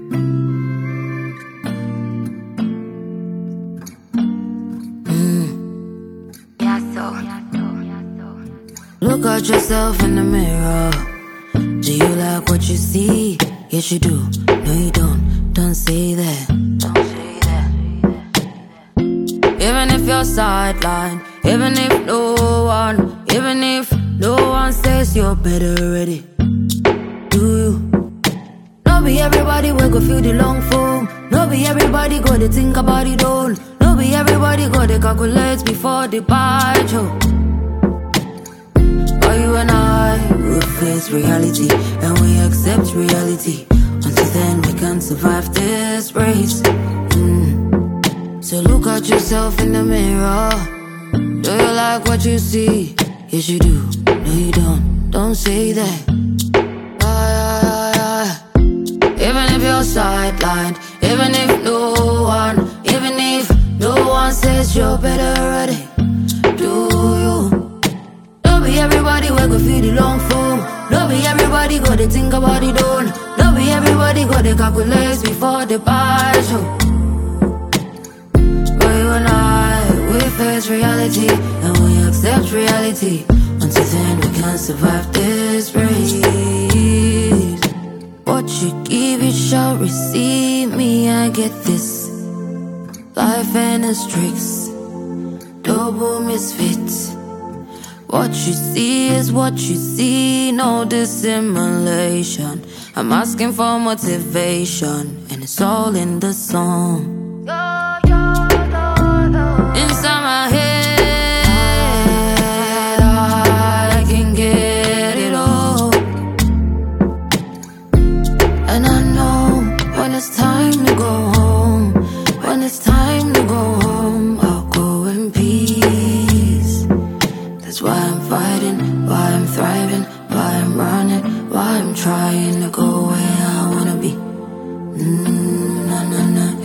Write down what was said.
Look at yourself in the mirror. Do you like what you see? Yes, you do. No, you don't. Don't say that. Don't say that. Even if you're sidelined, even if no one says you're better already. Do you? No be everybody will go feel the long phone. No be everybody go to think about it all. No be everybody go to calculate before they bite you. But you and I will face reality, and we accept reality. Until then we can survive this race. So look at yourself in the mirror. Do you like what you see? Yes you do. No you don't. Don't say that. Even if you're sidelined, even if no one says you're better already. Do you? Don't be everybody will go feel the long phone. Don't be everybody go to think about it all. Don't be everybody go to calculate before they bite you. But you and I, we face reality, and we accept reality. Until then we can survive this race. What you give, you shall receive. Me, I get this. Life and its tricks, double misfits. What you see is what you see, no dissimulation. I'm asking for motivation, and it's all in the song. Inside my head, I can get it all. And I know when it's time to go home, when it's time to go home, I'll go in peace. That's why I'm fighting, why I'm thriving, why I'm running, why I'm trying to go where I wanna be. Na na na.